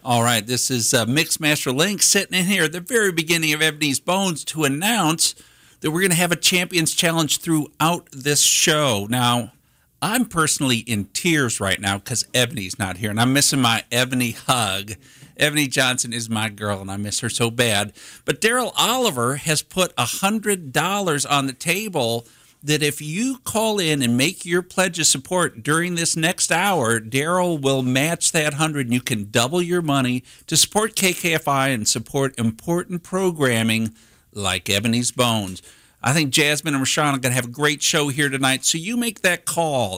All right, this is Mixmaster Link sitting in here at the very beginning of Ebony's Bones to announce that we're going to have a Champions Challenge throughout this show. Now, I'm personally in tears right now because Ebony's not here, and I'm missing my Ebony hug. Ebony Johnson is my girl, and I miss her so bad. But Daryl Oliver has put $100 on the table that if you call in and make your pledge of support during this next hour, Daryl will match that 100 and you can double your money to support KKFI and support important programming like Ebony's Bones. I think Jasmine and Rashawn are going to have a great show here tonight, so you make that call,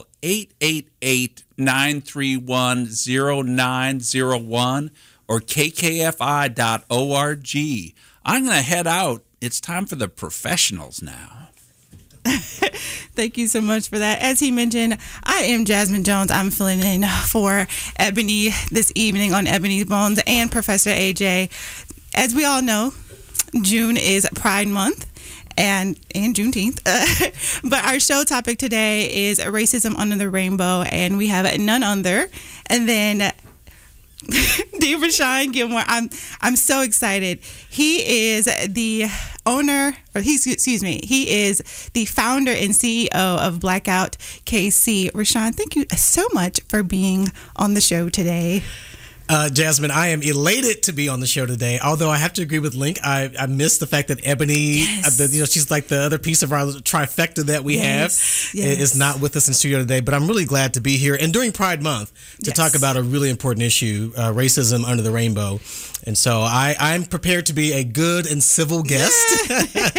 888-931-0901 or kkfi.org. I'm going to head out. It's time for the professionals now. Thank you so much for that. As he mentioned, I am Jasmine Jones. I'm filling in for Ebony this evening on Ebony's Bones and Professor AJ. As we all know, June is Pride Month and Juneteenth. But our show topic today is racism under the rainbow, and we have none other. And then Rashawn Gilmore. I'm so excited. He is the owner, or he is the founder and CEO of Blackout KC. Rashawn, thank you so much for being on the show today. Jasmine, I am elated to be on the show today. Although I have to agree with Link, I miss the fact that Ebony, she's like the other piece of our trifecta that we have, is not with us in studio today. But I'm really glad to be here and during Pride Month to talk about a really important issue, racism under the rainbow. And so I'm prepared to be a good and civil guest.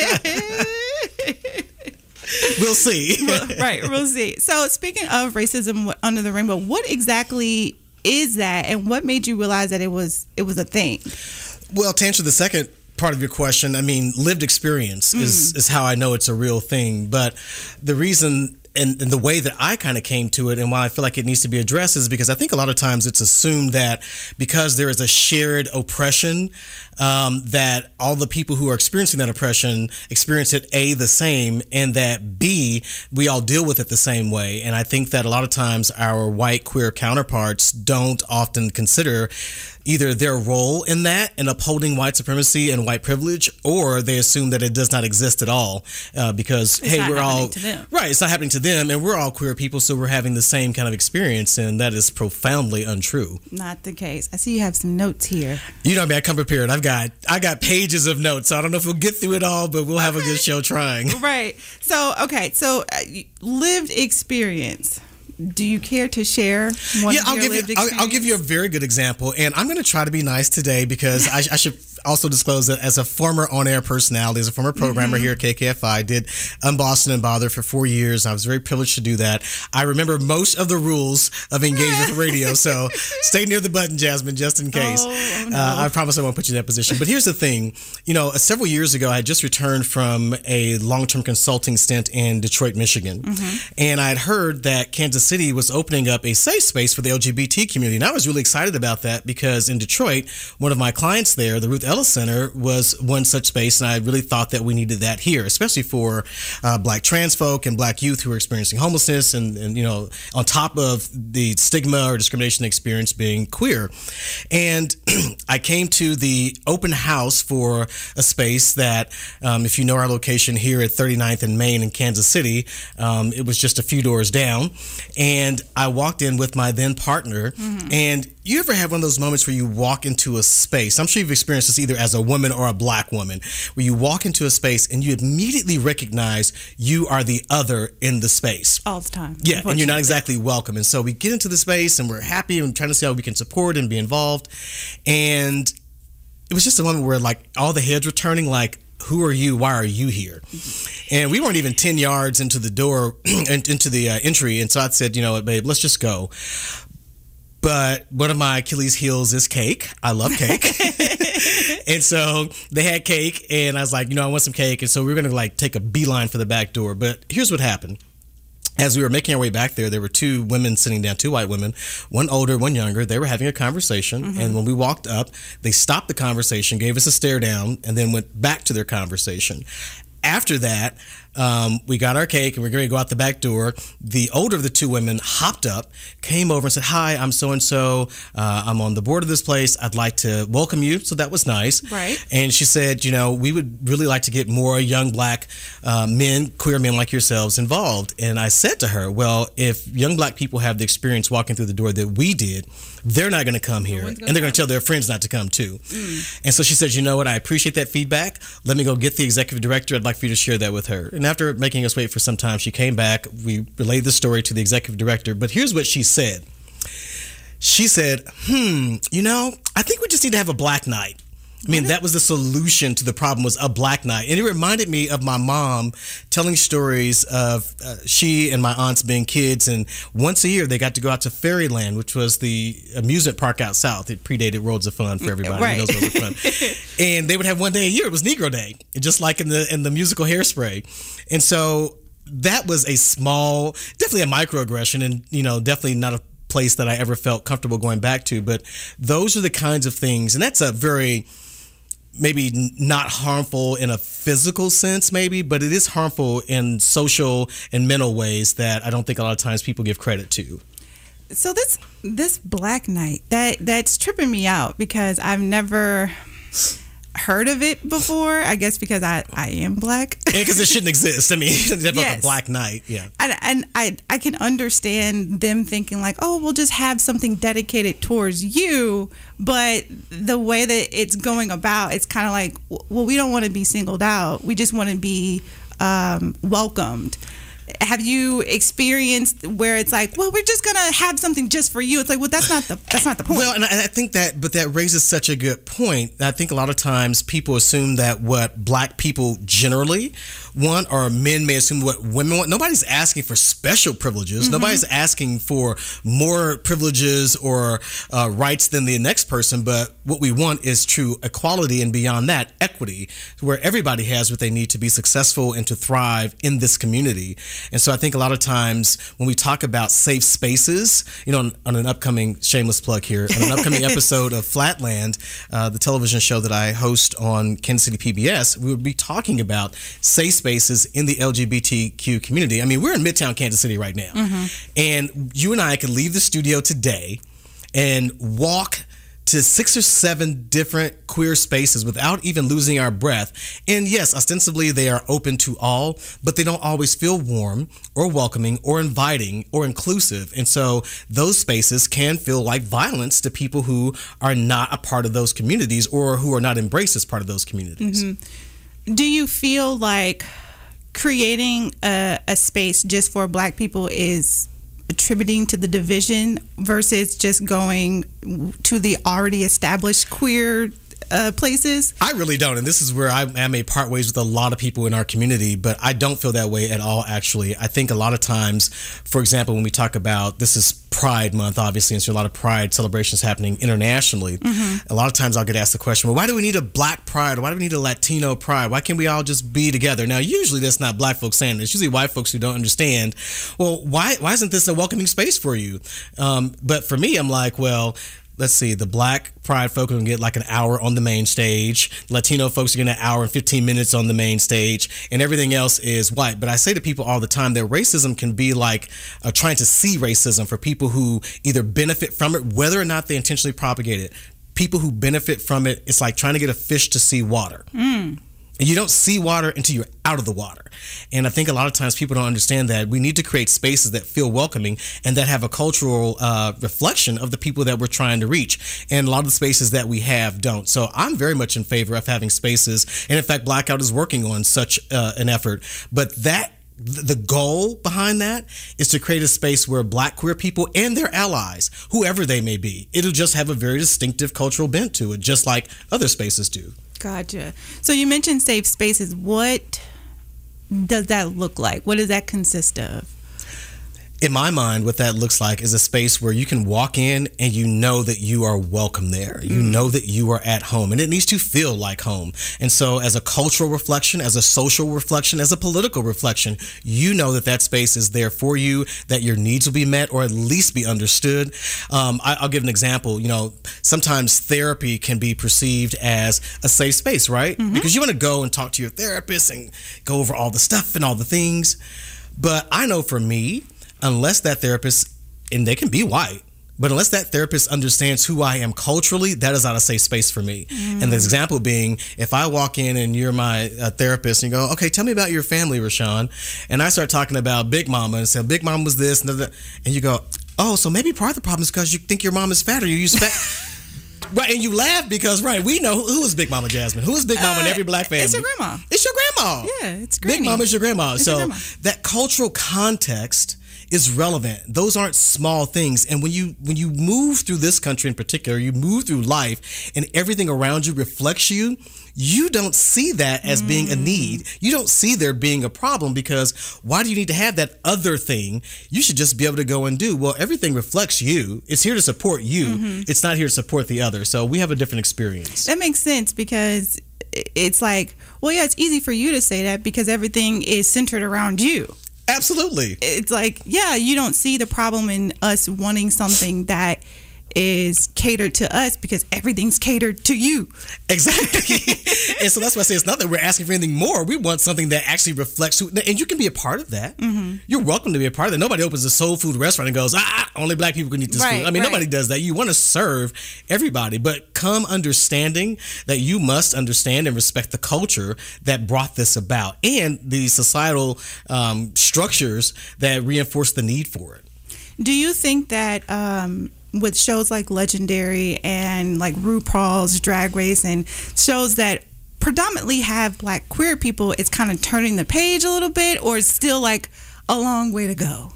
We'll see. Right, we'll see. So speaking of racism under the rainbow, what exactly is that, and what made you realize that it was a thing? Well, to answer the second part of your question, I mean, lived experience is how I know it's a real thing. But the reason and the way that I kind of came to it and why I feel like it needs to be addressed is because I think a lot of times it's assumed that because there is a shared oppression, that all the people who are experiencing that oppression experience it, A, the same, and that B, we all deal with it the same way. And I think that a lot of times our white queer counterparts don't often consider either their role in that and upholding white supremacy and white privilege, or they assume that it does not exist at all because, we're all right. It's not happening to them, and we're all queer people, so we're having the same kind of experience, and that is profoundly untrue. Not the case. I see you have some notes here. You know, I come prepared. I got pages of notes. So I don't know if we'll get through it all, but we'll have a good show trying. Right. So lived experience. Do you care to share one of your lived experience? I'll give you a very good example, and I'm going to try to be nice today because I should also disclose that as a former on-air personality, as a former programmer here at KKFI, I did Unbossed and Bothered for 4 years. I was very privileged to do that. I remember most of the rules of engagement for radio, so stay near the button, Jasmine, just in case. Oh, no. I promise I won't put you in that position. But here's the thing. Several years ago, I had just returned from a long-term consulting stint in Detroit, Michigan, and I had heard that Kansas City was opening up a safe space for the LGBT community. And I was really excited about that because in Detroit, one of my clients there, the Ruth Ellis Center, was one such space. And I really thought that we needed that here, especially for Black trans folk and Black youth who are experiencing homelessness and on top of the stigma or discrimination experience being queer. And I came to the open house for a space that, if you know our location here at 39th and Main in Kansas City, it was just a few doors down. And I walked in with my then partner, and you ever have one of those moments where you walk into a space? I'm sure you've experienced this either as a woman or a Black woman, where you walk into a space and you immediately recognize you are the other in the space. All the time. Yeah, and you're not exactly welcome. And so we get into the space and we're happy and trying to see how we can support and be involved. And it was just a moment where like all the heads were turning like, who are you? Why are you here? And we weren't even 10 yards into the door, into the entry. And so I said, you know what, babe, let's just go. But one of my Achilles heels is cake. I love cake. And so they had cake and I was like, I want some cake. And so we were going to take a beeline for the back door. But here's what happened. As we were making our way back there were two women sitting down, two white women, one older, one younger. They were having a conversation. And when we walked up, they stopped the conversation, gave us a stare down, and then went back to their conversation. After that, We got our cake and we're going to go out the back door. The older of the two women hopped up, came over and said, "Hi, I'm so-and-so. I'm on the board of this place. I'd like to welcome you." So that was nice. Right. And she said, we would really like to get more young black men, queer men like yourselves involved. And I said to her, well, if young black people have the experience walking through the door that we did, they're not going to come here. And they're going to tell their friends not to come too. And so she said, "You know what? I appreciate that feedback. Let me go get the executive director. I'd like for you to share that with her." And after making us wait for some time, she came back. We relayed the story to the executive director. But here's what she said. She said, I think we just need to have a black night. I mean, that was the solution to the problem, was a black night. And it reminded me of my mom telling stories of she and my aunts being kids. And once a year, they got to go out to Fairyland, which was the amusement park out south. It predated Worlds of Fun for everybody. Right. Those Worlds of Fun. And they would have one day a year. It was Negro Day, just like in the musical Hairspray. And so that was definitely a microaggression, and, definitely not a place that I ever felt comfortable going back to. But those are the kinds of things, and that's a very, maybe not harmful in a physical sense, maybe, but it is harmful in social and mental ways that I don't think a lot of times people give credit to. So this Black Night, that's tripping me out because I've never heard of it before. I guess because I am black. Yeah, because it shouldn't exist. I mean, it's Yes. a Black Night. Yeah. And I can understand them thinking like, oh, we'll just have something dedicated towards you. But the way that it's going about, it's kind of like, well, we don't want to be singled out. We just want to be welcomed. Have you experienced where it's like, well, we're just gonna have something just for you? It's like, well, that's not the point. Well, and I think that raises such a good point. I think a lot of times people assume that what black people generally want, or men may assume what women want. Nobody's asking for special privileges. Mm-hmm. Nobody's asking for more privileges or rights than the next person. But what we want is true equality, and beyond that, equity, where everybody has what they need to be successful and to thrive in this community. And so I think a lot of times when we talk about safe spaces, on an upcoming, shameless plug here, on an upcoming episode of Flatland, the television show that I host on Kansas City PBS, we would be talking about safe spaces in the LGBTQ community. I mean, we're in Midtown Kansas City right now. Mm-hmm. And you and I could leave the studio today and walk to 6 or 7 different queer spaces without even losing our breath. And yes, ostensibly they are open to all, but they don't always feel warm or welcoming or inviting or inclusive. And so those spaces can feel like violence to people who are not a part of those communities or who are not embraced as part of those communities. Mm-hmm. Do you feel like creating a space just for Black people is attributing to the division versus just going to the already established queer places? I really don't, and this is where I may part ways with a lot of people in our community, but I don't feel that way at all, actually. I think a lot of times, for example, when we talk about, this is Pride Month, obviously, and so a lot of Pride celebrations happening internationally. Mm-hmm. A lot of times I'll get asked the question, well, why do we need a Black Pride? Or why do we need a Latino Pride? Why can't we all just be together? Now, usually that's not Black folks saying it. It's usually white folks who don't understand, well, why isn't this a welcoming space for you? But for me, I'm like, well, let's see, the Black Pride folks are going to get like an hour on the main stage. Latino folks are getting an hour and 15 minutes on the main stage, and everything else is white. But I say to people all the time that racism can be like trying to see racism for people who either benefit from it, whether or not they intentionally propagate it. People who benefit from it, it's like trying to get a fish to see water. Mm. And you don't see water until you're out of the water. And I think a lot of times people don't understand that we need to create spaces that feel welcoming and that have a cultural reflection of the people that we're trying to reach. And a lot of the spaces that we have don't. So I'm very much in favor of having spaces. And in fact, Blackout is working on such an effort. But the goal behind that is to create a space where Black queer people and their allies, whoever they may be, it'll just have a very distinctive cultural bent to it, just like other spaces do. Gotcha. So you mentioned safe spaces. What does that look like? What does that consist of? In my mind, what that looks like is a space where you can walk in and you know that you are welcome there. You know that you are at home, and it needs to feel like home. And so as a cultural reflection, as a social reflection, as a political reflection, you know that that space is there for you, that your needs will be met or at least be understood. I'll give an example. Sometimes therapy can be perceived as a safe space, right? Because you want to go and talk to your therapist and go over all the stuff and all the things. But I know for me, unless that therapist, and they can be white, but unless that therapist understands who I am culturally, that is not a safe space for me. And the example being, if I walk in and you're my therapist and you go, okay, tell me about your family, Rashawn. And I start talking about Big Mama and say, Big Mama was this, and you go, oh, so maybe part of the problem is because you think your mom is fat or you use fat. Right, and you laugh because, right, we know who is Big Mama Jasmine. Who is Big Mama in every black family? It's your grandma. It's your grandma. Yeah, it's Granny. Big Mama is your grandma. It's So your grandma. that cultural context is relevant. Those aren't small things. And when you move through this country in particular, you move through life and everything around you reflects you, you don't see that as being a need. You don't see there being a problem, because why do you need to have that other thing? You should just be able to go and do. Well, everything reflects you. It's here to support you. It's not here to support the other. So we have a different experience. That makes sense, because it's like, well, yeah, it's easy for you to say that because everything is centered around you. Absolutely. It's like, yeah, you don't see the problem in us wanting something that is catered to us because everything's catered to you. Exactly. And so that's why I say it's not that we're asking for anything more. We want something that actually reflects who, and you can be a part of that. You're welcome to be a part of that. Nobody opens a soul food restaurant and goes, only black people can eat this food. I mean, nobody does that. You want to serve everybody, but come understanding that you must understand and respect the culture that brought this about and the societal structures that reinforce the need for it. Do you think that with shows like Legendary and like RuPaul's Drag Race and shows that predominantly have black queer people, it's kind of turning the page a little bit, or it's still like a long way to go?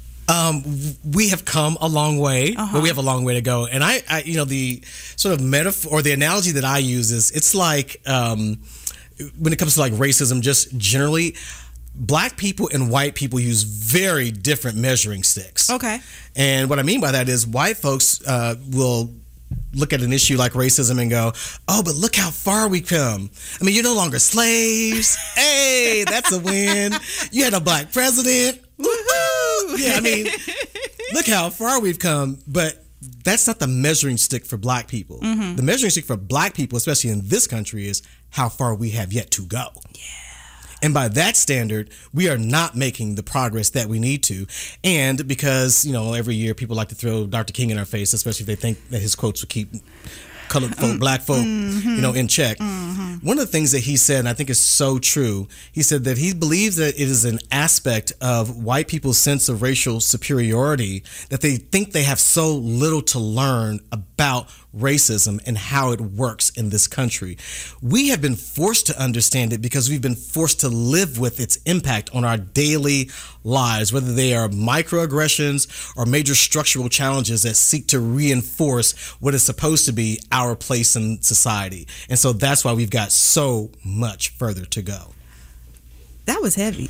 We have come a long way, but we have a long way to go. And I the sort of metaphor or the analogy that I use is, it's like when it comes to like racism, just generally, black people and white people use very different measuring sticks. Okay. And what I mean by that is white folks will look at an issue like racism and go, oh, but look how far we've come. I mean, you're no longer slaves. Hey, that's a win. You had a black president. Woohoo! Yeah, I mean, look how far we've come. But that's not the measuring stick for black people. The measuring stick for black people, especially in this country, is how far we have yet to go. Yeah. And by that standard, we are not making the progress that we need to. And because, every year people like to throw Dr. King in our face, especially if they think that his quotes will keep colored folk, black folk, in check. One of the things that he said, and I think is so true, he said that he believes that it is an aspect of white people's sense of racial superiority that they think they have so little to learn about racism and how it works in this country. We have been forced to understand it because we've been forced to live with its impact on our daily lives, whether they are microaggressions or major structural challenges that seek to reinforce what is supposed to be our place in society. And so that's why we've got so much further to go. That was heavy.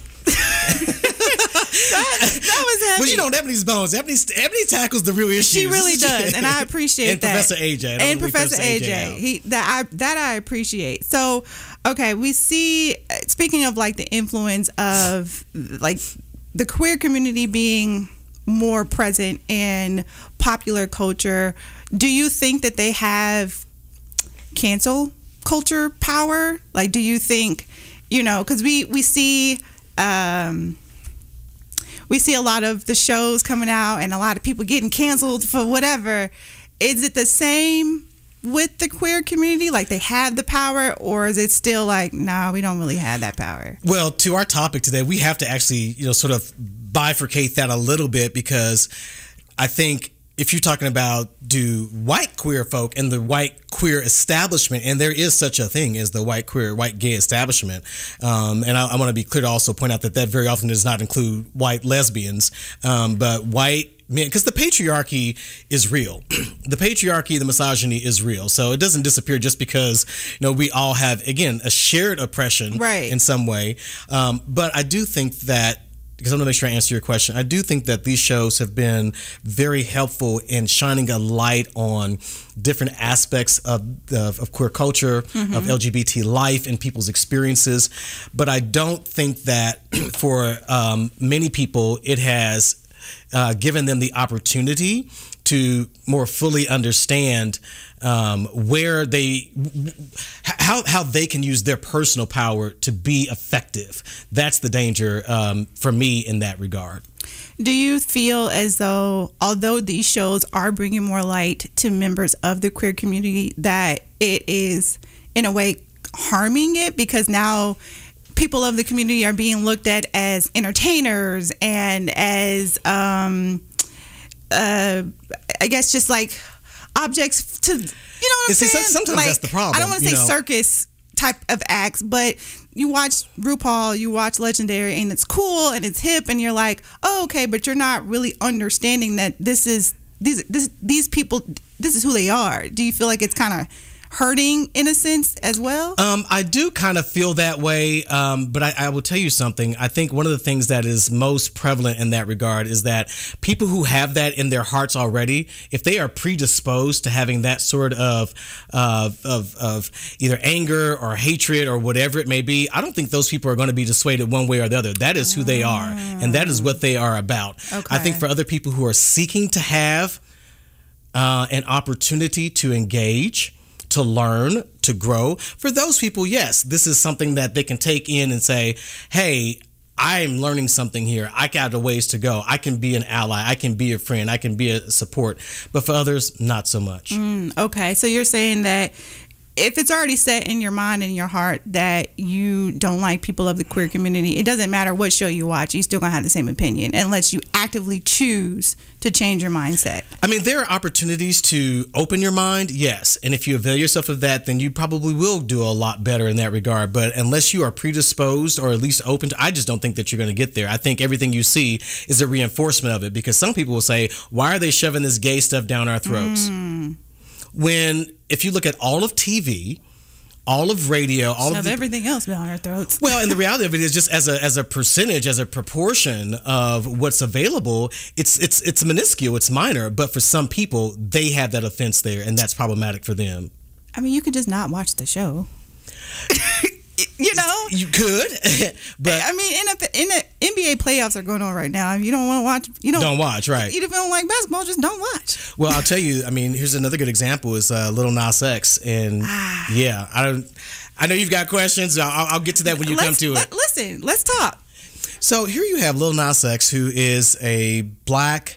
That was heavy. Well, Ebony's bones. Ebony tackles the real issues. She really does, and I appreciate and that. Professor AJ. And Professor AJ. That I appreciate. So, okay, we see, speaking of like the influence of like the queer community being more present in popular culture, do you think that they have cancel culture power? Like, do you think, because we see a lot of the shows coming out and a lot of people getting canceled for whatever. Is it the same with the queer community? Like, they have the power, or is it still like, no, we don't really have that power? Well, to our topic today, we have to actually, sort of bifurcate that a little bit, because I think if you're talking about do white queer folk and the white queer establishment, and there is such a thing as the white gay establishment, and I want to be clear to also point out that very often does not include white lesbians, but white men, because the patriarchy is real. The patriarchy, the misogyny is real. So it doesn't disappear just because, we all have, again, a shared oppression right. in some way. But I do think that because I'm going to make sure I answer your question, I do think that these shows have been very helpful in shining a light on different aspects of queer culture, of LGBT life and people's experiences. But I don't think that for many people, it has given them the opportunity to more fully understand where how they can use their personal power to be effective. That's the danger for me in that regard. Do you feel as though, although these shows are bringing more light to members of the queer community, that it is in a way harming it, because now people of the community are being looked at as entertainers and as I guess just like objects to, you know what I'm saying? Sometimes like, that's the problem. I don't want to say circus type of acts, but you watch RuPaul, you watch Legendary, and it's cool and it's hip, and you're like, oh, okay, but you're not really understanding that these people, this is who they are. Do you feel like it's kind of hurting in a sense as well? I do kind of feel that way, but I will tell you something. I think one of the things that is most prevalent in that regard is that people who have that in their hearts already, if they are predisposed to having that sort of either anger or hatred or whatever it may be, I don't think those people are going to be dissuaded one way or the other. That is who they are, and that is what they are about. Okay. I think for other people who are seeking to have an opportunity to engage, to learn, to grow, for those people, yes, this is something that they can take in and say, hey, I'm learning something here. I got a ways to go. I can be an ally. I can be a friend. I can be a support. But for others, not so much. Okay. So you're saying that if it's already set in your mind and your heart that you don't like people of the queer community, it doesn't matter what show you watch, you're still going to have the same opinion unless you actively choose to change your mindset. I mean, there are opportunities to open your mind, yes. And if you avail yourself of that, then you probably will do a lot better in that regard. But unless you are predisposed or at least open to, I just don't think that you're going to get there. I think everything you see is a reinforcement of it, because some people will say, why are they shoving this gay stuff down our throats? When, if you look at all of TV, all of radio, all of everything else down our throats. Well, and the reality of it is just as a percentage, as a proportion of what's available, it's minuscule, it's minor. But for some people, they have that offense there, and that's problematic for them. I mean, you could just not watch the show. You know, you could, but I mean, in the NBA playoffs are going on right now. If you don't want to watch, you don't watch, right? Even if you don't like basketball, just don't watch. Well, I'll tell you. I mean, here's another good example: is Lil Nas X, and yeah, I know you've got questions. I'll get to that when you come to it. Listen, let's talk. So here you have Lil Nas X, who is a black,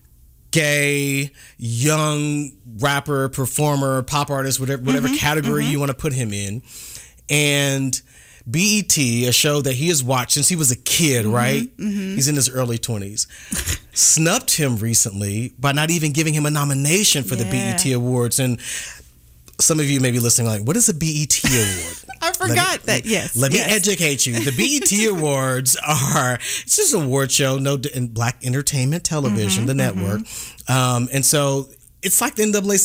gay, young rapper, performer, pop artist, whatever category you want to put him in. And BET, a show that he has watched since he was a kid, right? He's in his early 20s. Snubbed him recently by not even giving him a nomination for the BET Awards. And some of you may be listening like, what is a BET Award? I forgot that, yes. Let me educate you. The BET Awards it's just an award show, in Black Entertainment Television, the network. And so it's like the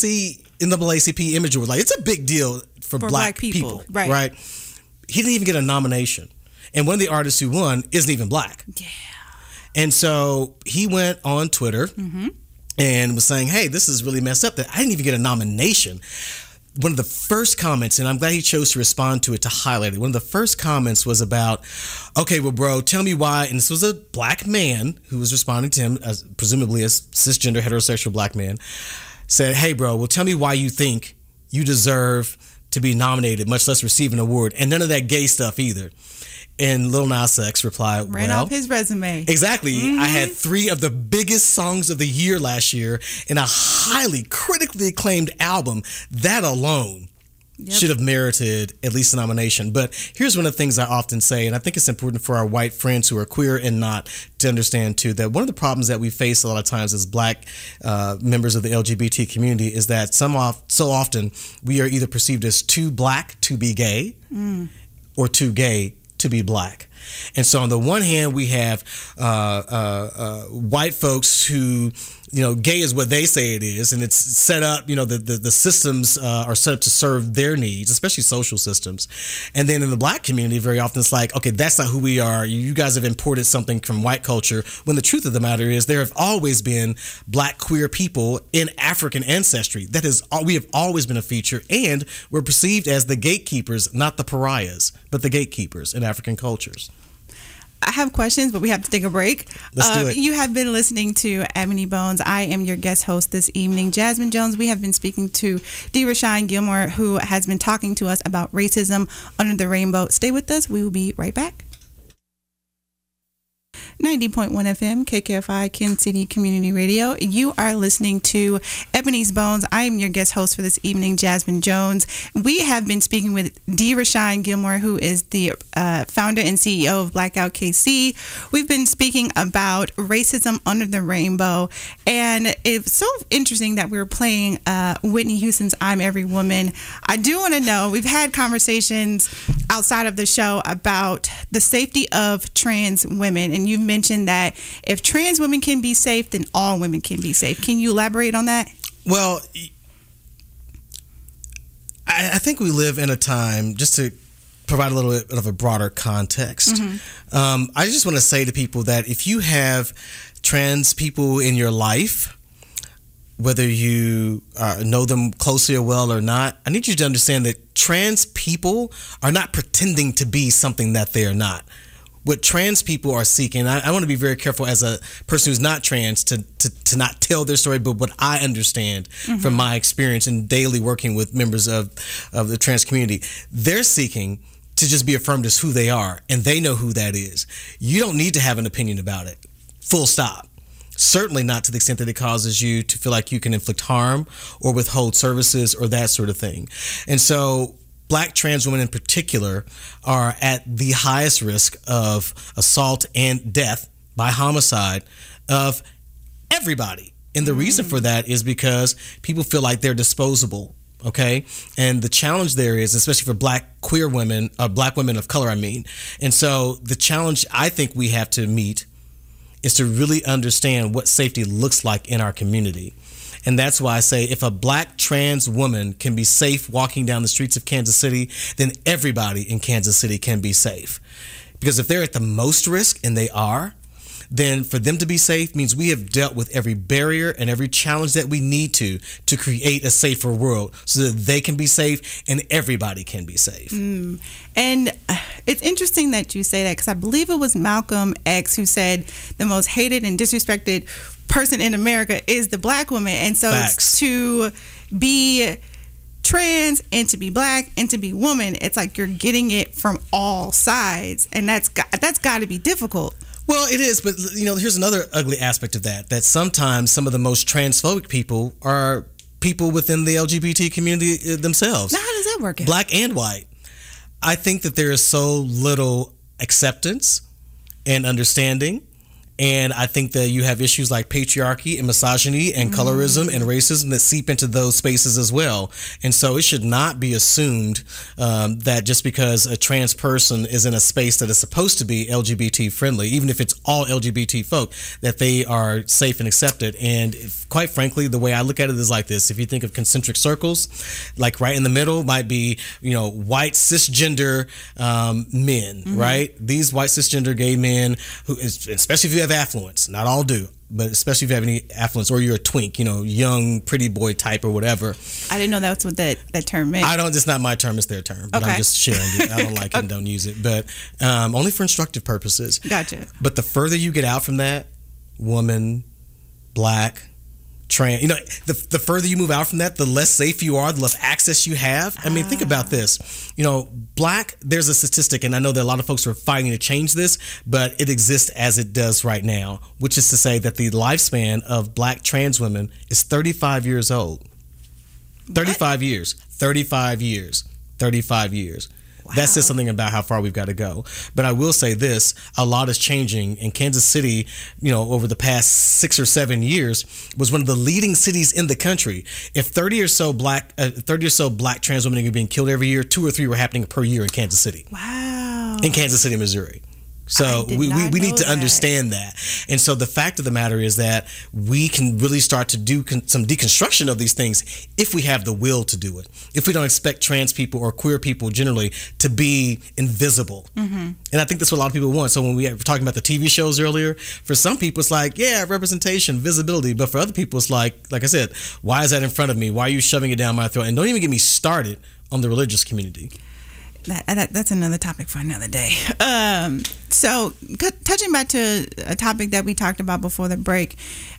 NAACP Image Award. Like, it's a big deal for black people. Right. He didn't even get a nomination. And one of the artists who won isn't even black. Yeah. And so he went on Twitter and was saying, hey, this is really messed up that I didn't even get a nomination. One of the first comments, and I'm glad he chose to respond to it, to highlight it. One of the first comments was about, okay, well, bro, tell me why. And this was a black man who was responding to him, presumably a cisgender, heterosexual black man, said, hey, bro, well, tell me why you think you deserve to be nominated, much less receive an award, and none of that gay stuff either. And Lil Nas X replied, ran off his resume. Exactly. I had 3 of the biggest songs of the year last year and a highly critically acclaimed album. That alone should have merited at least a nomination. But here's one of the things I often say, and I think it's important for our white friends who are queer and not to understand too, that one of the problems that we face a lot of times as black members of the LGBT community is that so often we are either perceived as too black to be gay or too gay to be black. And so on the one hand, we have white folks who gay is what they say it is, and it's set up, the systems are set up to serve their needs, especially social systems. And then in the Black community, very often it's like, okay, that's not who we are. You guys have imported something from white culture, when the truth of the matter is there have always been Black queer people in African ancestry. We have always been a feature, and we're perceived as the gatekeepers, not the pariahs, but the gatekeepers in African cultures. I have questions, but we have to take a break. Let's do it. You have been listening to Ebony Bones. I am your guest host this evening, Jasmine Jones. We have been speaking to DeRashon Gilmore, who has been talking to us about racism under the rainbow. Stay with us. We will be right back. 90.1 FM, KKFI, Kansas City Community Radio. You are listening to Ebony's Bones. I am your guest host for this evening, Jasmine Jones. We have been speaking with DeRashon Gilmore, who is the founder and CEO of Blackout KC. We've been speaking about racism under the rainbow, and it's so interesting that we're playing Whitney Houston's I'm Every Woman. I do want to know, we've had conversations outside of the show about the safety of trans women, and you've mentioned that if trans women can be safe, then all women can be safe. Can you elaborate on that? Well, I think we live in a time, just to provide a little bit of a broader context. I just want to say to people that if you have trans people in your life, whether you know them closely or well or not, I need you to understand that trans people are not pretending to be something that they are not. What trans people are seeking, I want to be very careful as a person who's not trans to not tell their story, but what I understand from my experience in daily working with members of the trans community, they're seeking to just be affirmed as who they are, and they know who that is. You don't need to have an opinion about it, full stop. Certainly not to the extent that it causes you to feel like you can inflict harm or withhold services or that sort of thing. And so Black trans women in particular are at the highest risk of assault and death by homicide of everybody. And the reason for that is because people feel like they're disposable. Okay. And the challenge there is, especially for Black queer women, Black women of color, I mean. And so the challenge I think we have to meet is to really understand what safety looks like in our community. And that's why I say if a Black trans woman can be safe walking down the streets of Kansas City, then everybody in Kansas City can be safe. Because if they're at the most risk, and they are, then for them to be safe means we have dealt with every barrier and every challenge that we need to create a safer world so that they can be safe and everybody can be safe. And it's interesting that you say that, because I believe it was Malcolm X who said the most hated and disrespected person in America is the Black woman. And so to be trans and to be Black and to be woman, it's like you're getting it from all sides, and that's got to be difficult. Well, it is, but here's another ugly aspect of that sometimes some of the most transphobic people are people within the LGBT community themselves. Now, how does that work out? Black and white. I think that there is so little acceptance and understanding. And I think that you have issues like patriarchy and misogyny and colorism and racism that seep into those spaces as well. And so it should not be assumed that just because a trans person is in a space that is supposed to be LGBT friendly, even if it's all LGBT folk, that they are safe and accepted. And quite frankly, the way I look at it is like this. If you think of concentric circles, like right in the middle might be, white cisgender men, right? These white cisgender gay men, who, especially if you have affluence, not all do, but especially if you have any affluence, or you're a twink, young pretty boy type or whatever. I didn't know that's what that term meant. It's not my term, it's their term, but I'm just sharing it. I don't like it and don't use it, but only for instructive purposes. Gotcha. But the further you get out from that, woman, Black, trans, the further you move out from that, the less safe you are, the less access you have. I mean, think about this. Black, there's a statistic, and I know that a lot of folks are fighting to change this, but it exists as it does right now, which is to say that the lifespan of Black trans women is 35 years old. 35 years. 35 years. 35 years. Wow. That says something about how far we've got to go. But I will say this, a lot is changing. In Kansas City, over the past 6 or 7 years, was one of the leading cities in the country. If 30 or so Black trans women are being killed every year, 2 or 3 were happening per year in Kansas City. Wow. In Kansas City, Missouri. So we need to understand that. And so the fact of the matter is that we can really start to do some deconstruction of these things if we have the will to do it. If we don't expect trans people or queer people generally to be invisible. Mm-hmm. And I think that's what a lot of people want. So when we were talking about the TV shows earlier, for some people it's like, yeah, representation, visibility. But for other people it's like I said, why is that in front of me? Why are you shoving it down my throat? And don't even get me started on the religious community. That's another topic for another day. So touching back to a topic that we talked about before the break,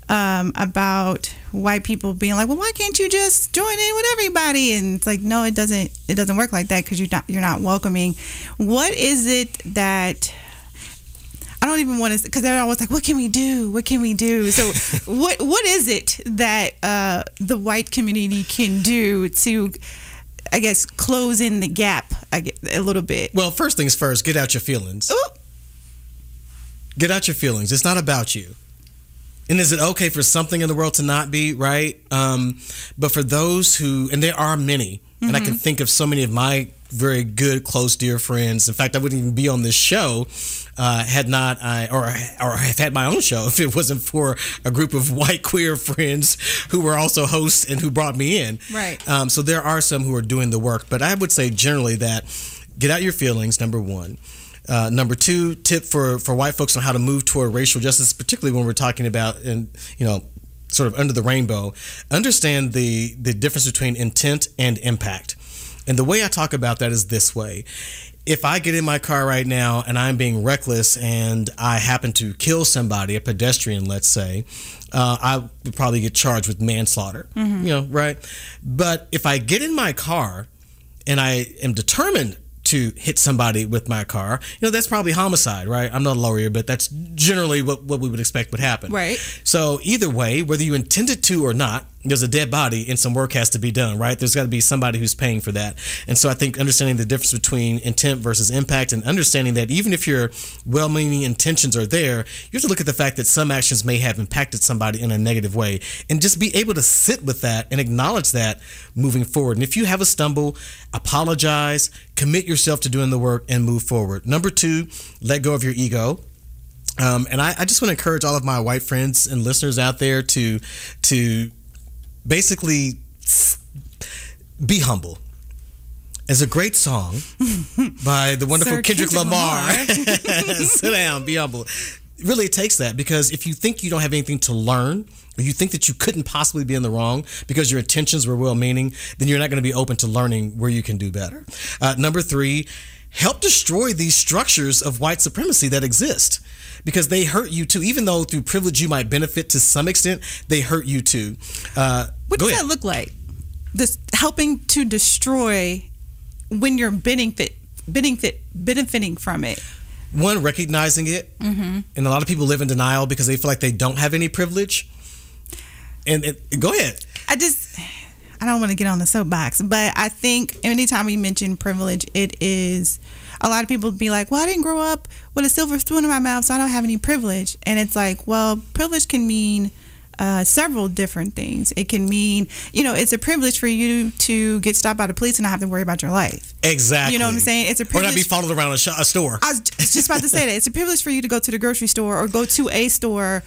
about white people being like, well, why can't you just join in with everybody? And it's like, no, it doesn't work like that, because you're not welcoming. What is it that I don't even want to, because they're always like, what can we do? What can we do? So what is it that the white community can do to, I guess, close in the gap a little bit? Well, first things first, get out your feelings. Ooh. Get out your feelings. It's not about you. And is it okay for something in the world to not be, right? But for those who, and there are many, mm-hmm. and I can think of so many of my very good, close, dear friends. In fact, I wouldn't even be on this show had not I, or have had my own show if it wasn't for a group of white queer friends who were also hosts and who brought me in. Right. So there are some who are doing the work, but I would say generally that get out your feelings, number one. Number two, tip for white folks on how to move toward racial justice, particularly when we're talking about, sort of under the rainbow, understand the difference between intent and impact. And the way I talk about that is this way. If I get in my car right now and I'm being reckless and I happen to kill somebody, a pedestrian, let's say, I would probably get charged with manslaughter, mm-hmm. Right? But if I get in my car and I am determined to hit somebody with my car, that's probably homicide, right? I'm not a lawyer, but that's generally what we would expect would happen. Right. So either way, whether you intended to or not, there's a dead body and some work has to be done, right? There's got to be somebody who's paying for that. And so I think understanding the difference between intent versus impact, and understanding that even if your well-meaning intentions are there, you have to look at the fact that some actions may have impacted somebody in a negative way, and just be able to sit with that and acknowledge that moving forward. And if you have a stumble, apologize, commit yourself to doing the work, and move forward. Number two, let go of your ego. And I just want to encourage all of my white friends and listeners out there to basically be humble. There's a great song by the wonderful Kendrick Lamar. Sit down, be humble. Really, it takes that, because if you think you don't have anything to learn, or you think that you couldn't possibly be in the wrong because your intentions were well-meaning, then you're not going to be open to learning where you can do better. Number three, help destroy these structures of white supremacy that exist, because they hurt you too. Even though through privilege you might benefit to some extent, they hurt you too. What does that look like? This helping to destroy when you're benefiting from it. One, recognizing it, mm-hmm. and a lot of people live in denial because they feel like they don't have any privilege. And go ahead. I don't want to get on the soapbox, but I think anytime we mention privilege, it is a lot of people be like, well, I didn't grow up with a silver spoon in my mouth, so I don't have any privilege. And it's like, well, privilege can mean several different things. It can mean, it's a privilege for you to get stopped by the police and not have to worry about your life. Exactly. You know what I'm saying? It's a privilege. Or not be followed around a store. I was just about to say that. It's a privilege for you to go to the grocery store or go to a store.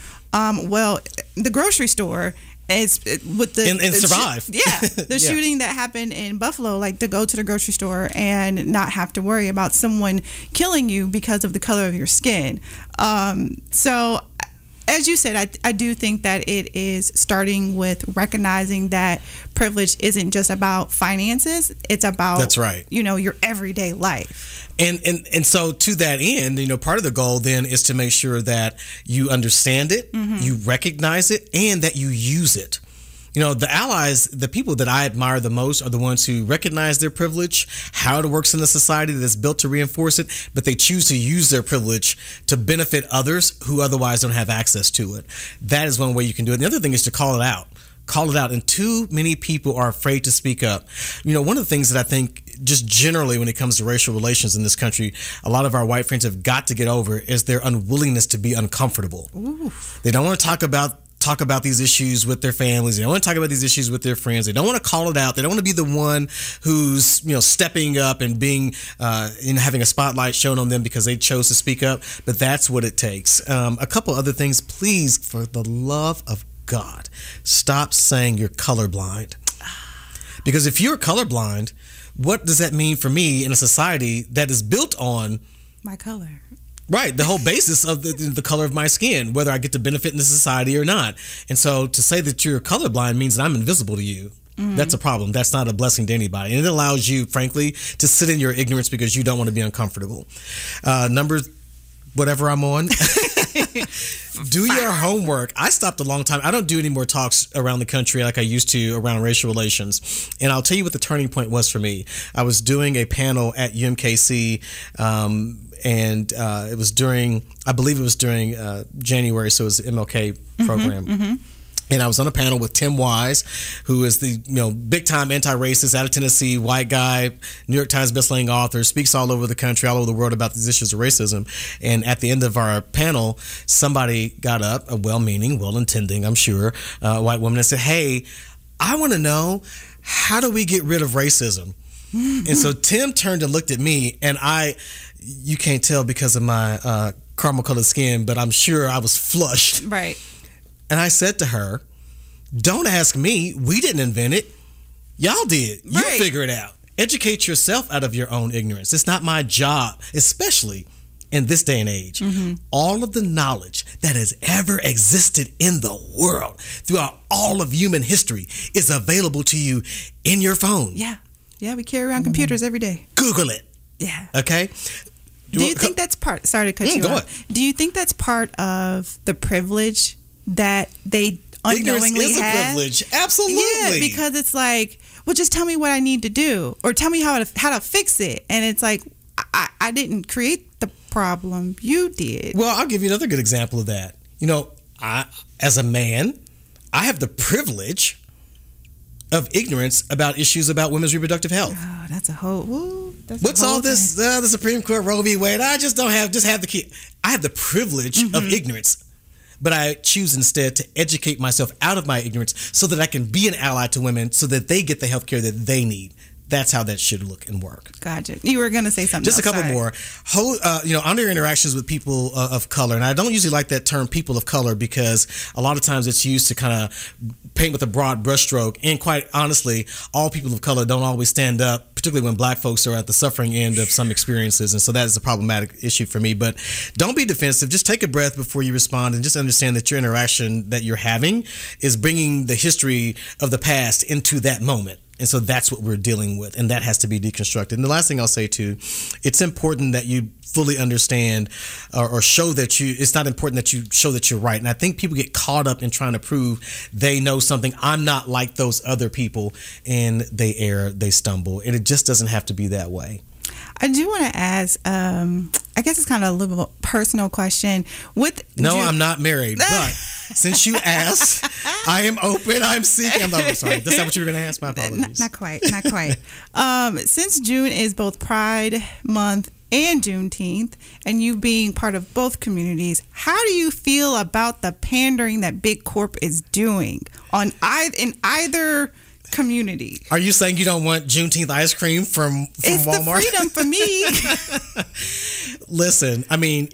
The grocery store is with the and survive. The shooting that happened in Buffalo, like to go to the grocery store and not have to worry about someone killing you because of the color of your skin. So as you said, I do think that it is starting with recognizing that privilege isn't just about finances. It's about, that's right, your everyday life. And so to that end, part of the goal then is to make sure that you understand it, mm-hmm. you recognize it, and that you use it. The allies, the people that I admire the most are the ones who recognize their privilege, how it works in a society that's built to reinforce it, but they choose to use their privilege to benefit others who otherwise don't have access to it. That is one way you can do it. And the other thing is to call it out. Call it out. And too many people are afraid to speak up. One of the things that I think just generally when it comes to racial relations in this country, a lot of our white friends have got to get over is their unwillingness to be uncomfortable. Ooh. They don't want to talk about talk about these issues with their families. They don't want to talk about these issues with their friends. They don't want to call it out. They don't want to be the one who's, stepping up and being, having a spotlight shown on them because they chose to speak up. But that's what it takes. A couple other things, please, for the love of God, stop saying you're colorblind. Because if you're colorblind, what does that mean for me in a society that is built on my color? Right, the whole basis of the color of my skin, whether I get to benefit in the society or not. And so to say that you're colorblind means that I'm invisible to you. Mm-hmm. That's a problem. That's not a blessing to anybody. And it allows you, frankly, to sit in your ignorance because you don't want to be uncomfortable. Number whatever I'm on. Do your homework. I stopped a long time. I don't do any more talks around the country like I used to around racial relations. And I'll tell you what the turning point was for me. I was doing a panel at UMKC, and it was during, I believe it was during January, so it was the MLK program. Mm-hmm. And I was on a panel with Tim Wise, who is the big time anti-racist, out of Tennessee, white guy, New York Times bestselling author, speaks all over the country, all over the world about these issues of racism. And at the end of our panel, somebody got up, a well-meaning, well-intending, I'm sure, white woman, and said, "Hey, I want to know, how do we get rid of racism?" And so Tim turned and looked at me, and you can't tell because of my caramel colored skin, but I'm sure I was flushed. Right. And I said to her, "Don't ask me. We didn't invent it. Y'all did. You figure it out. Educate yourself out of your own ignorance. It's not my job, especially in this day and age. Mm-hmm. All of the knowledge that has ever existed in the world throughout all of human history is available to you in your phone." Yeah. Yeah, we carry around computers every day. Google it. Yeah. Okay? Do you think that's part... Sorry to cut you off. Do you think that's part of the privilege that they unknowingly have? A privilege. Absolutely. Yeah, because it's like, well, just tell me what I need to do, or tell me how to fix it. And it's like, I didn't create the problem. You did. Well, I'll give you another good example of that. I, as a man, I have the privilege of ignorance about issues about women's reproductive health. Oh, that's a whole... Woo, what's all this? The Supreme Court, Roe v. Wade. I just don't have... Just have the key. I have the privilege of ignorance, but I choose instead to educate myself out of my ignorance so that I can be an ally to women so that they get the health care that they need. That's how that should look and work. Gotcha. You were going to say something Just else. A couple more. On your interactions with people of color, and I don't usually like that term people of color because a lot of times it's used to kind of paint with a broad brushstroke. And quite honestly, all people of color don't always stand up, particularly when black folks are at the suffering end of some experiences. And so that is a problematic issue for me. But don't be defensive. Just take a breath before you respond and just understand that your interaction that you're having is bringing the history of the past into that moment. And so that's what we're dealing with, and that has to be deconstructed. And the last thing I'll say, too, it's important that you fully understand or show that it's not important that you show that you're right. And I think people get caught up in trying to prove they know something. I'm not like those other people, and they err, they stumble. And it just doesn't have to be that way. I do want to ask, I guess it's kind of a little personal question. I'm not married, but since you asked, I am open, I'm seeking. I'm sorry, that's not what you were going to ask. My apologies. Not quite. Since June is both Pride Month and Juneteenth, and you being part of both communities, how do you feel about the pandering that Big Corp is doing in either community? Are you saying you don't want Juneteenth ice cream from it's Walmart? It's the freedom for me. Listen, I mean,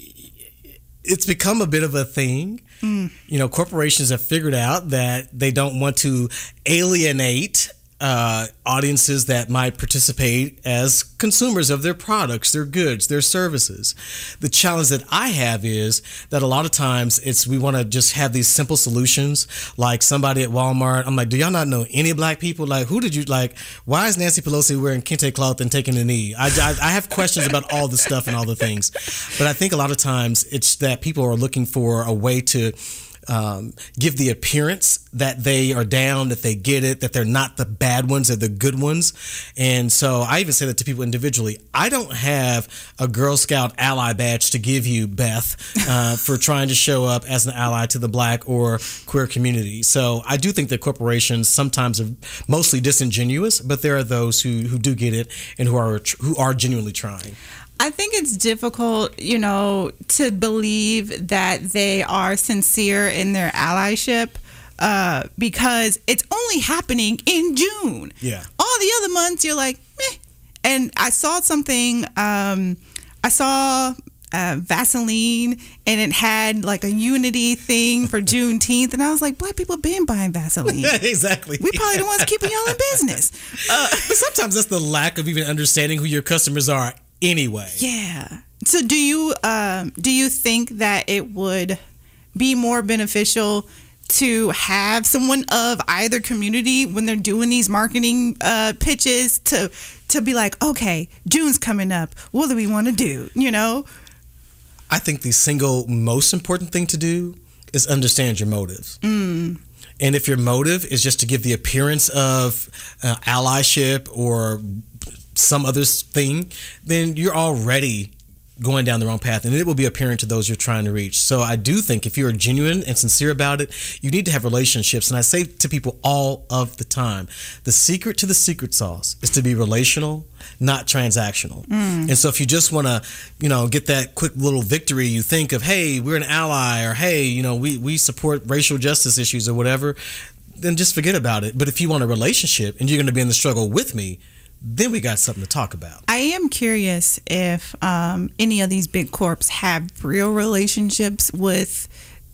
it's become a bit of a thing. Corporations have figured out that they don't want to alienate audiences that might participate as consumers of their products, their goods, their services. The challenge that I have is that a lot of times we want to just have these simple solutions, like somebody at Walmart. I'm like, do y'all not know any black people? Like, why is Nancy Pelosi wearing kente cloth and taking a knee? I have questions about all the stuff and all the things. But I think a lot of times it's that people are looking for a way to give the appearance that they are down, that they get it, that they're not the bad ones, they're the good ones. And so I even say that to people individually. I don't have a Girl Scout ally badge to give you, Beth, for trying to show up as an ally to the black or queer community. So I do think that corporations sometimes are mostly disingenuous, but there are those who do get it and who are genuinely trying. I think it's difficult, to believe that they are sincere in their allyship because it's only happening in June. Yeah. All the other months, you're like, meh. And I saw something, Vaseline, and it had like a unity thing for Juneteenth, and I was like, Black people been buying Vaseline. Exactly. We probably the ones keeping y'all in business. But sometimes that's the lack of even understanding who your customers are anyway. Yeah. So do you think that it would be more beneficial to have someone of either community when they're doing these marketing pitches to be like, okay, June's coming up. What do we want to do? I think the single most important thing to do is understand your motives. And if your motive is just to give the appearance of allyship or some other thing, then you're already going down the wrong path, and it will be apparent to those you're trying to reach. So I do think if you are genuine and sincere about it, you need to have relationships. And I say to people all of the time, the secret to the secret sauce is to be relational, not transactional. And so if you just want to, get that quick little victory, you think of, hey, we're an ally, or hey, we support racial justice issues or whatever, then just forget about it. But if you want a relationship and you're going to be in the struggle with me, then we got something to talk about. I am curious if any of these big corps have real relationships with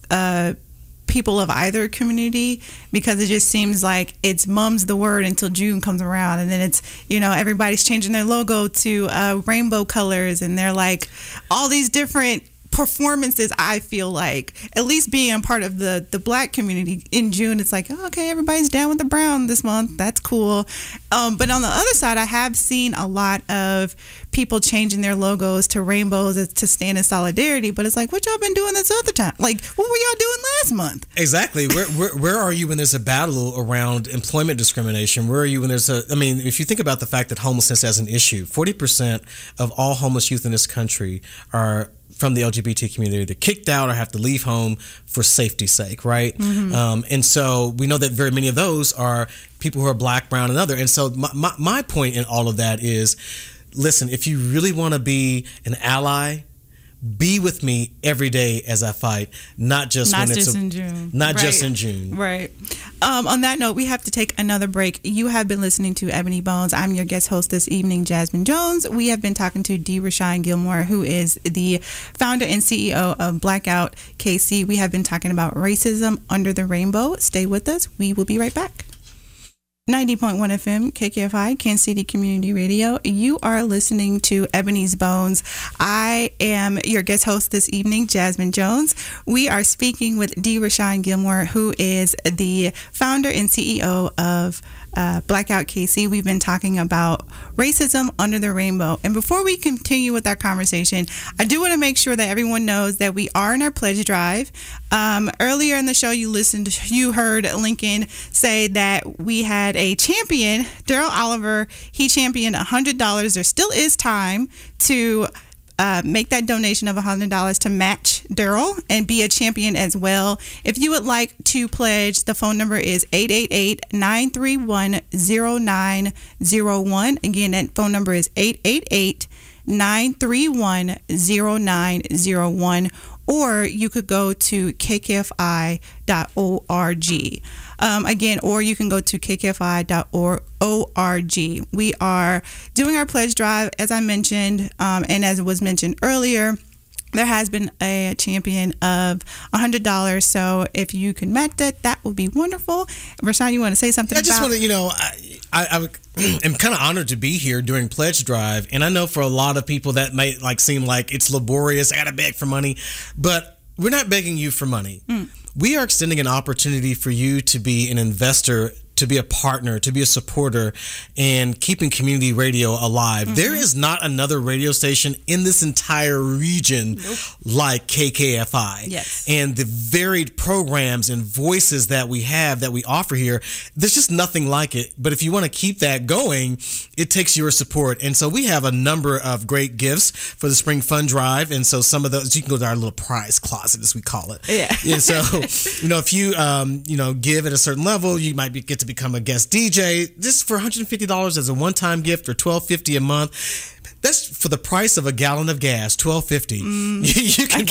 people of either community, because it just seems like it's mum's the word until June comes around, and then it's everybody's changing their logo to rainbow colors, and they're like all these different performances. I feel like, at least being a part of the Black community in June, it's like, oh, okay, everybody's down with the brown this month. That's cool. But on the other side, I have seen a lot of people changing their logos to rainbows to stand in solidarity. But it's like, what y'all been doing this other time? Like, what were y'all doing last month? Exactly. Where are you when there's a battle around employment discrimination? Where are you when there's if you think about the fact that homelessness as an issue, 40% of all homeless youth in this country are from the LGBT community. They're kicked out or have to leave home for safety's sake, right? And so we know that very many of those are people who are Black, brown, and other. And so my point in all of that is, listen, if you really want to be an ally, be with me every day as I fight, not just in June. Not just in June. Right. On that note, we have to take another break. You have been listening to Ebony Bones. I'm your guest host this evening, Jasmine Jones. We have been talking to DeRashon Gilmore, who is the founder and CEO of Blackout KC. We have been talking about racism under the rainbow. Stay with us. We will be right back. 90.1 FM, KKFI, Kansas City Community Radio. You are listening to Ebony's Bones. I am your guest host this evening, Jasmine Jones. We are speaking with DeRashon Gilmore, who is the founder and CEO of Blackout KC. We've been talking about racism under the rainbow. And before we continue with our conversation, I do want to make sure that everyone knows that we are in our pledge drive. Earlier in the show, you heard Lincoln say that we had a champion, Daryl Oliver. He championed $100. There still is time to make that donation of $100 to match Daryl and be a champion as well. If you would like to pledge, the phone number is 888-931-0901. Again, that phone number is 888-931-0901. Or you could go to kkfi.org. Again, or you can go to kkfi.org. We are doing our pledge drive, as I mentioned, and as was mentioned earlier. There has been a champion of $100. So if you can match that would be wonderful. Rashawn, you want to say something? I just want to, I am kind of honored to be here during Pledge Drive. And I know for a lot of people that might seem like it's laborious. I got to beg for money. But we're not begging you for money. We are extending an opportunity for you to be an investor, to be a partner, to be a supporter, and keeping community radio alive. There is not another radio station in this entire region like KKFI. Yes. And the varied programs and voices that we have, that we offer here, there's just nothing like it. But if you want to keep that going, it takes your support. And so we have a number of great gifts for the Spring Fund Drive. And so some of those, you can go to our little prize closet, as we call it. Yeah. And so, if you, give at a certain level, you might get to become a guest DJ. This for $150 as a one-time gift, or $12.50 a month. That's for the price of a gallon of gas, $12.50. You can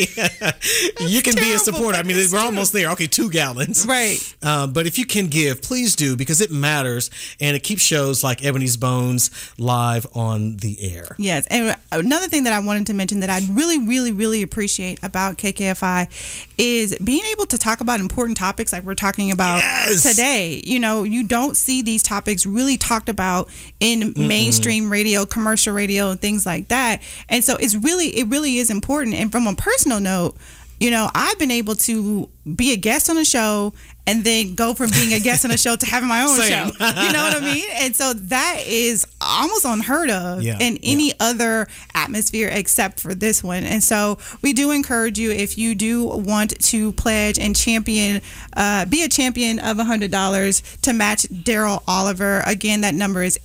be a supporter. I mean, we're almost there. Okay, 2 gallons. Right. But if you can give, please do, because it matters, and it keeps shows like Ebony's Bones live on the air. Yes, and another thing that I wanted to mention that I really, really, really appreciate about KKFI is being able to talk about important topics like we're talking about today. You know, you don't see these topics really talked about in mainstream radio, commercial radio, and things like that. And so it really is important. And from a personal note, you know, I've been able to be a guest on a show and then go from being a guest on a show to having my own show. You know what I mean? And so that is almost unheard of in any other atmosphere except for this one. And so we do encourage you, if you do want to pledge and champion, be a champion of $100 to match Daryl Oliver. Again, that number is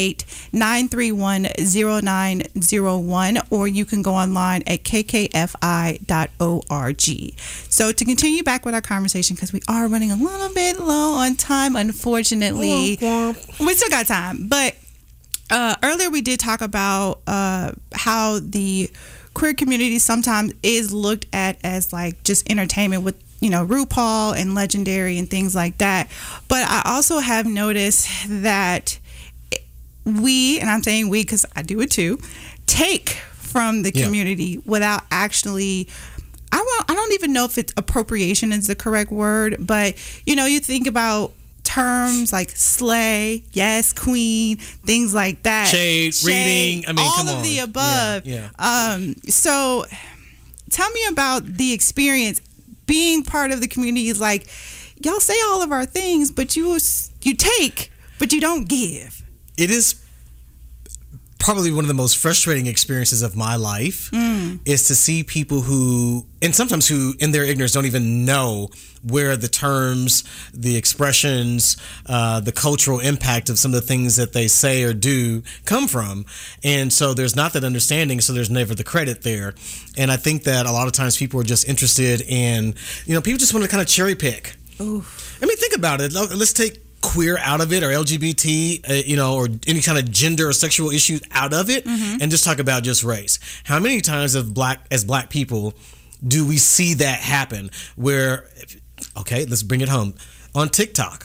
888-931-0901, or you can go online at kkfi.org. So to continue back with our conversation, because we are running a little bit low on time, unfortunately. We still got time. But earlier we did talk about how the queer community sometimes is looked at as like just entertainment with, you know, RuPaul and Legendary and things like that. But I also have noticed that we, and I'm saying we because I do it too, take from the community without actually... I don't even know if it's appropriation is the correct word, but, you know, you think about terms like slay, yes, queen, things like that. Shade, reading, I mean, all of the above. So tell me about the experience being part of the community. Like, y'all say all of our things, but you take, but you don't give. It is probably one of the most frustrating experiences of my life is to see people who, and sometimes who in their ignorance don't even know where the terms, the expressions, the cultural impact of some of the things that they say or do come from. And so there's not that understanding, so there's never the credit there. And I think that a lot of times people are just interested in, you know, people just want to kind of cherry pick. Oof. I mean, think about it. Let's take queer out of it, or LGBT, you know, or any kind of gender or sexual issues out of it, and just talk about just race. How many times as black people do we see that happen where, okay, let's bring it home. On TikTok,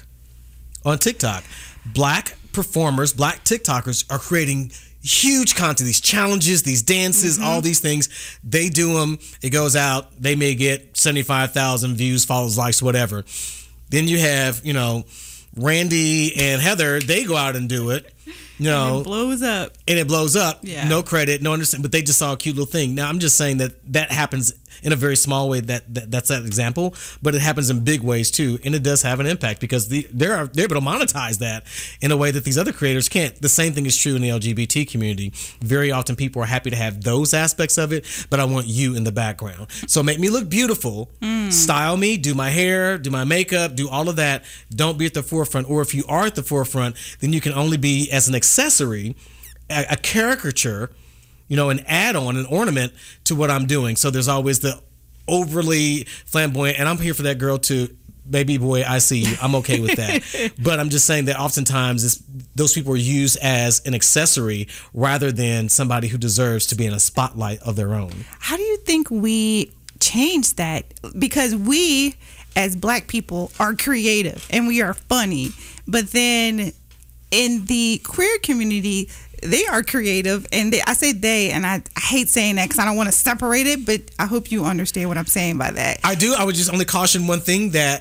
black performers, black TikTokers are creating huge content, these challenges, these dances, all these things. They do them, it goes out, they may get 75,000 views, follows, likes, whatever. Then you have, you know, Randy and Heather, they go out and do it. You know, and it blows up. Yeah. No credit, no understanding, but they just saw a cute little thing. Now, I'm just saying that happens in a very small way. That's that example, but it happens in big ways too, and it does have an impact because they're able to monetize that in a way that these other creators can't. The same thing is true in the LGBT community. Very often, people are happy to have those aspects of it, but I want you in the background. So make me look beautiful, style me, do my hair, do my makeup, do all of that. Don't be at the forefront, or if you are at the forefront, then you can only be as an accessory, a caricature, you know, an add-on, an ornament to what I'm doing. So there's always the overly flamboyant, and I'm here for that girl too. Baby boy, I see you. I'm okay with that. But I'm just saying that oftentimes those people are used as an accessory rather than somebody who deserves to be in a spotlight of their own. How do you think we change that? Because we, as black people, are creative and we are funny. But then in the queer community, they are creative, and I say they, and I hate saying that because I don't want to separate it, but I hope you understand what I'm saying by that. I do. I would just only caution one thing, that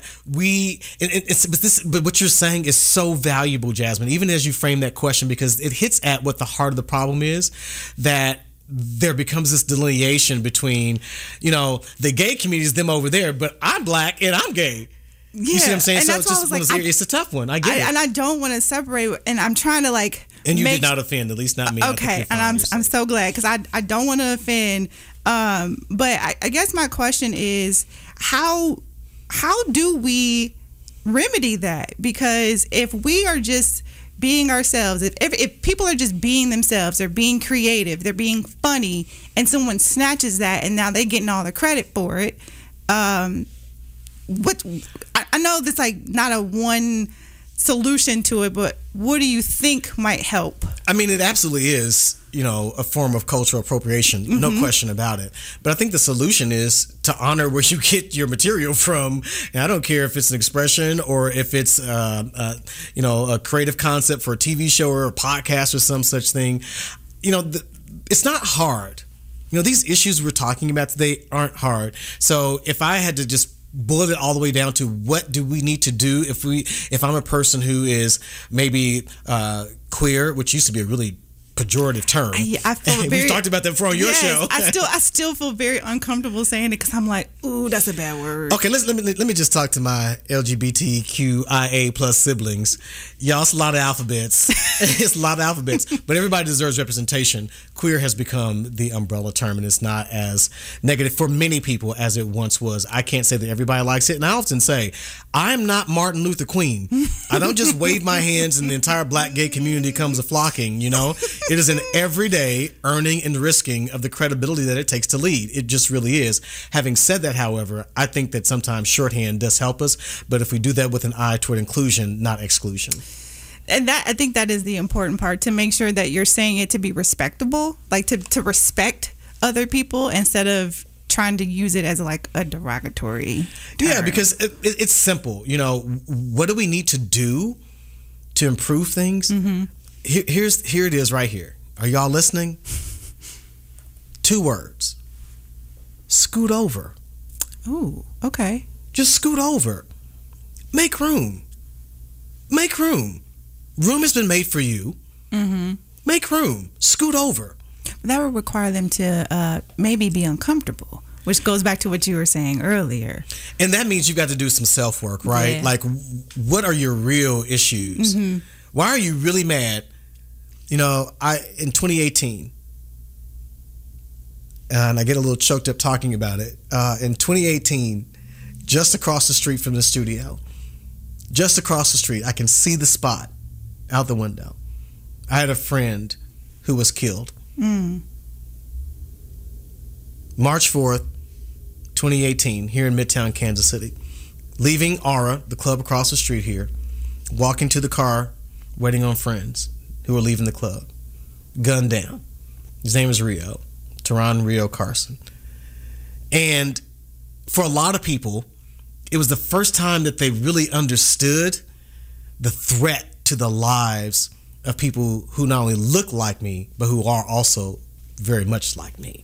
but what you're saying is so valuable, Jasmine, even as you frame that question, because it hits at what the heart of the problem is, that there becomes this delineation between, you know, the gay community is them over there, but I'm black and I'm gay. Yeah, you see what I'm saying? And so that's it's just it's a tough one. I get it. And I don't want to separate, and I'm trying to like. And you did not offend, at least not me. Okay, and I'm so glad, because I don't want to offend. But I guess my question is, how do we remedy that? Because if we are just being ourselves, if people are just being themselves, they're being creative, they're being funny, and someone snatches that and now they're getting all the credit for it. I know that's like not a one solution to it, but what do you think might help? I mean, it absolutely is, a form of cultural appropriation, no question about it. But I think the solution is to honor where you get your material from. And I don't care if it's an expression or if it's, a creative concept for a TV show or a podcast or some such thing. It's not hard. These issues we're talking about today aren't hard. So if I had to just boil it all the way down to what do we need to do if I'm a person who is maybe queer, which used to be a really pejorative term. I feel we've talked about that before on your show. I still feel very uncomfortable saying it because I'm like, ooh, that's a bad word. Okay, let me just talk to my LGBTQIA plus siblings. Y'all, it's a lot of alphabets. It's a lot of alphabets, but everybody deserves representation. Queer has become the umbrella term, and it's not as negative for many people as it once was. I can't say that everybody likes it, and I often say, I'm not Martin Luther Queen. I don't just wave my hands and the entire black gay community comes a-flocking, It is an everyday earning and risking of the credibility that it takes to lead. It just really is. Having said that, however, I think that sometimes shorthand does help us, but if we do that with an eye toward inclusion, not exclusion. And I think that is the important part, to make sure that you're saying it to be respectable, like to respect other people instead of trying to use it as like a derogatory term. Yeah, because it's simple. What do we need to do to improve things? Mm-hmm. Here it is right here. Are y'all listening? 2 words. Scoot over. Ooh, okay. Just scoot over. Make room. Make room. Room has been made for you. Mm-hmm. Make room. Scoot over. That would require them to maybe be uncomfortable, which goes back to what you were saying earlier. And that means you got to do some self-work, right? Yeah. Like, what are your real issues? Mm-hmm. Why are you really mad? In 2018, and I get a little choked up talking about it. In 2018, just across the street from the studio, just across the street, I can see the spot out the window. I had a friend who was killed. March 4th, 2018, here in Midtown, Kansas City. Leaving Aura, the club across the street here, walking to the car, waiting on friends who were leaving the club. Gunned down. His name is Rio. Teron Rio Carson. And for a lot of people, it was the first time that they really understood the threat to the lives of people who not only look like me, but who are also very much like me.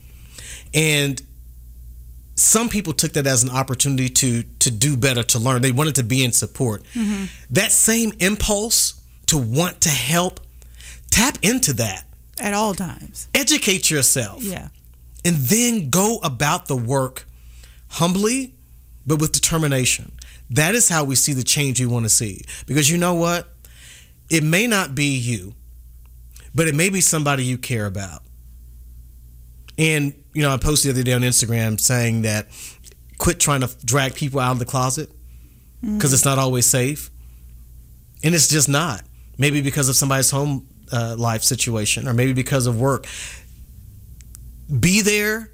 And some people took that as an opportunity to do better, to learn. They wanted to be in support. Mm-hmm. That same impulse to want to help, tap into that. At all times. Educate yourself. Yeah. And then go about the work humbly, but with determination. That is how we see the change we want to see. Because you know what? It may not be you, but it may be somebody you care about. And, I posted the other day on Instagram saying that quit trying to drag people out of the closet because it's not always safe. And it's just not. Maybe because of somebody's home life situation, or maybe because of work. Be there,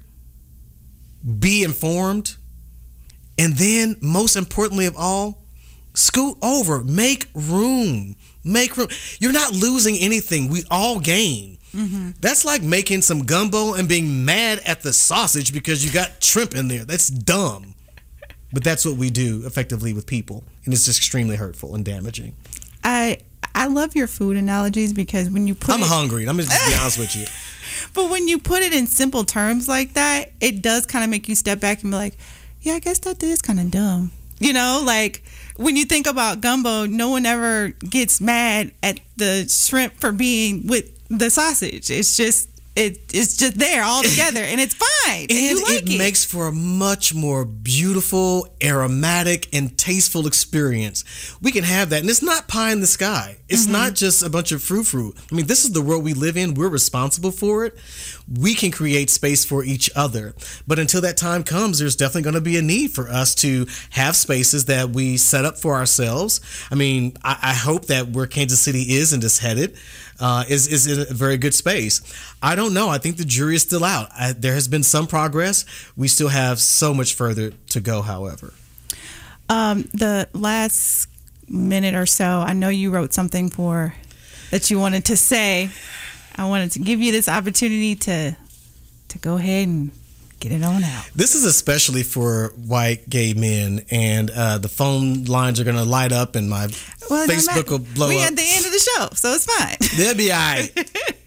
be informed, and then most importantly of all, scoot over, make room. Make room. You're not losing anything. We all gain. Mm-hmm. That's like making some gumbo and being mad at the sausage because you got shrimp in there. That's dumb. But that's what we do effectively with people, and it's extremely hurtful and damaging. I love your food analogies because when you put I'm hungry. I'm just to be honest with you. But when you put it in simple terms like that, it does kind of make you step back and be like, yeah, I guess that is kind of dumb. Like when you think about gumbo, no one ever gets mad at the shrimp for being with the sausage. It's just there all together, and it's fine. And you like it. Makes for a much more beautiful, aromatic, and tasteful experience. We can have that, and it's not pie in the sky. It's not just a bunch of fruit. I mean, this is the world we live in. We're responsible for it. We can create space for each other. But until that time comes, there's definitely going to be a need for us to have spaces that we set up for ourselves. I mean, I hope that where Kansas City is and is headed is in a very good space. I don't know. I think the jury is still out. There has been some progress. We still have so much further to go, however. The last minute or so, I know you wrote something that you wanted to say. I wanted to give you this opportunity to go ahead and get it on out. This is especially for white gay men, and the phone lines are going to light up, and my Facebook will blow up. We're at the end of the show, so it's fine. They'll be all right.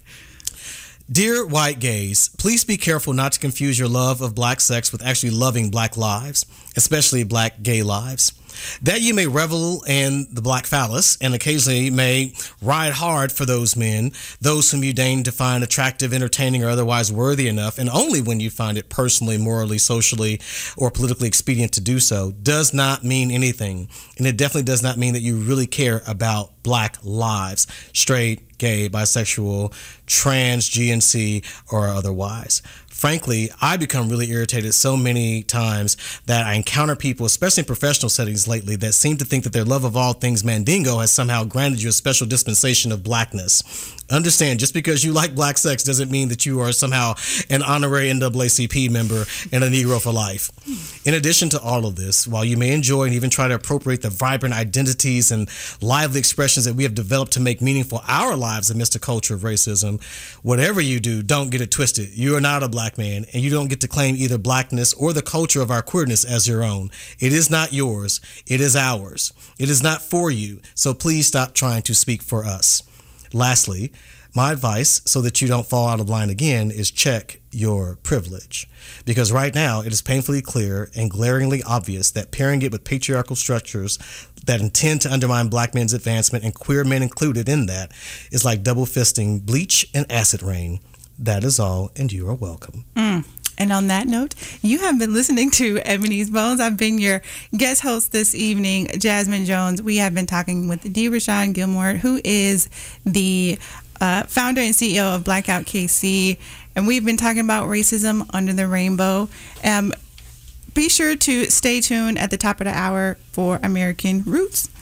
Dear white gays, please be careful not to confuse your love of black sex with actually loving black lives, especially black gay lives. That you may revel in the black phallus and occasionally may ride hard for those men, those whom you deign to find attractive, entertaining, or otherwise worthy enough, and only when you find it personally, morally, socially, or politically expedient to do so, does not mean anything. And it definitely does not mean that you really care about black lives, straight, gay, bisexual, trans, GNC, or otherwise. Frankly, I become really irritated so many times that I encounter people, especially in professional settings lately, that seem to think that their love of all things Mandingo has somehow granted you a special dispensation of blackness. Understand, just because you like black sex doesn't mean that you are somehow an honorary NAACP member and a Negro for life. In addition to all of this, while you may enjoy and even try to appropriate the vibrant identities and lively expressions that we have developed to make meaningful our lives amidst a culture of racism, whatever you do, don't get it twisted. You are not a black man, and you don't get to claim either blackness or the culture of our queerness as your own. It is not yours. It is ours. It is not for you. So please stop trying to speak for us. Lastly, my advice, so that you don't fall out of line again, is check your privilege. Because right now, it is painfully clear and glaringly obvious that pairing it with patriarchal structures that intend to undermine black men's advancement, and queer men included in that, is like double fisting bleach and acid rain. That is all, and you are welcome. And on that note, you have been listening to Ebony's Bones. I've been your guest host this evening, Jasmine Jones. We have been talking with D. Rashawn Gilmore, who is the founder and CEO of Blackout KC. And we've been talking about racism under the rainbow. Be sure to stay tuned at the top of the hour for American Roots.